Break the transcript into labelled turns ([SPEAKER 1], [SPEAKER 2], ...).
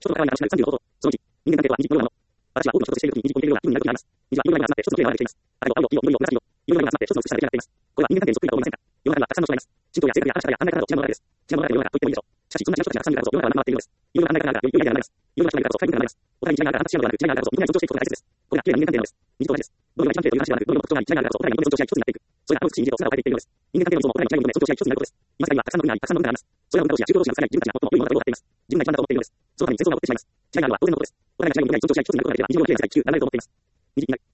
[SPEAKER 1] 人と関わりが失う30のこと。その1、人間関係とは二次のようなもの。私は多くの人としているときに二次コンテンツがあるになります。二次は有名な人が集まって一つのテーマを描いています。愛を、愛を、いいよ、いいよ、同じよ。いろんなものが集まって一つの美しさが出来上がっています。これは人間関係にそっくりだと思いませんか。世の中にはたくさんの人がいます。信仰や性格や話し方や考え方など違うものがあるです。違うものがある世の中と言ってもいいでしょう。しかし、そんな違う人たちがたくさんいるからこそ世の中は回っているのです。いろいろな考え方があるからより良いアイデアが生まれます。いろいろな人がいるからこそ深い文化が生まれます。お互いに違いがあるから反発し合うのではなく、違いがあるからこそみんなに尊重していくことが大切です。これが綺麗な人間関係なのです。これが人間関係なのです。二次と同じです。どのようなチャンピオンという話ではなく、どのような特徴があり、違いがあるからこそお互いに認め尊重し合い一つになっていく。それがアプローチし、二次と姿を変えていっているのです。人間関係の要素もお互いに違いを認め尊重し合い一つになることです。今世界にはたくさんの国があり、たくさんの文化があります。それらの文化同士や宗教同士がさらに自分たちが最も良いものだと思っています。自分が一番だと思っているのです。そのために戦争が起こってしまいます。違いがあるのは当然のことです。お互いが違いを認め尊重し合い一つになることができれば二次のような綺麗な世界地球流れると思っています。二次以外